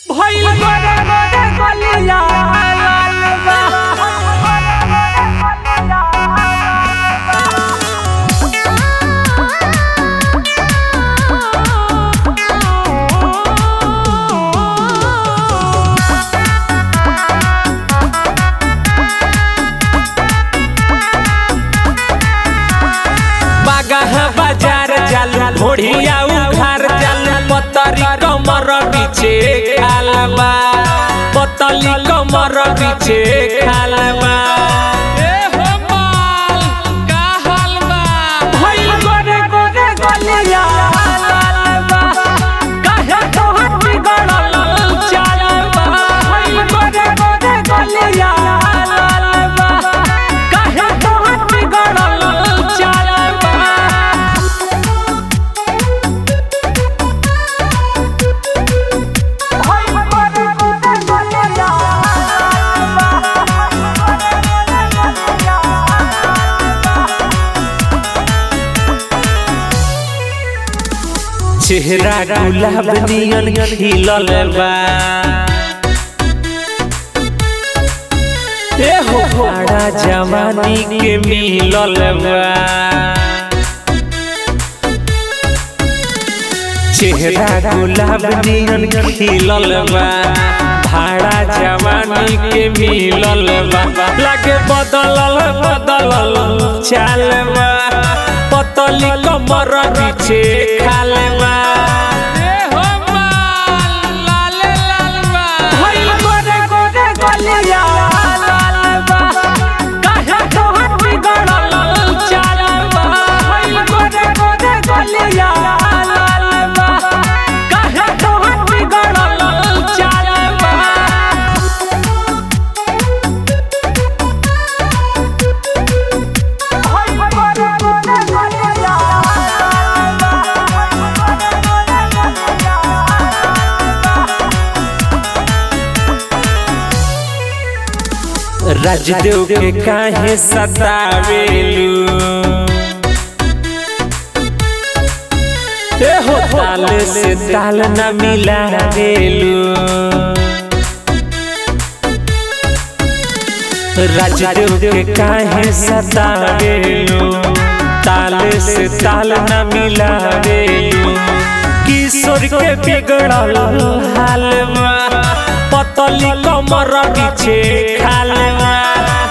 भइल गोरे गोरे गलिया लाल बा बाजार चालू घोड़िया उघार चालू पतरी कमर पीछे खालबा पतली कमर पीछे खालबा ए हो माल का हालबा भइल गोरे गोरे गलिया लालबा काहे तोहर बिगड़ल चालबा भइल गोरे गोरे गलिया लालबा काहे तोहर बिगड़ल चालबा चेहरा गुलाब नियन खिलल बा ए हो बड़ा जवानी के मिलल बा चेहरा गुलाब नियन खिलल बा भाड़ा जवानी के मिलल बा लागे बदलल बदलल चाल बा पतली कमर पीछे खालबा ए हो माल लाल लाल बा भइल गोरे गोरे गलिया लालबा काहे तोहर बिगड़ल चालबा भइल गोरे गोरे गलिया लालबा काहे तोहर बिगड़ल चालबा राजदेव के काहे सतावेलू ए हो ताल से ताल न मिलावेलू राजदेव के काहे सतावेलू ताल से ताल न मिलावेलू किशोर के बिगड़ल हालवा पतली कमर पीछे खालबा।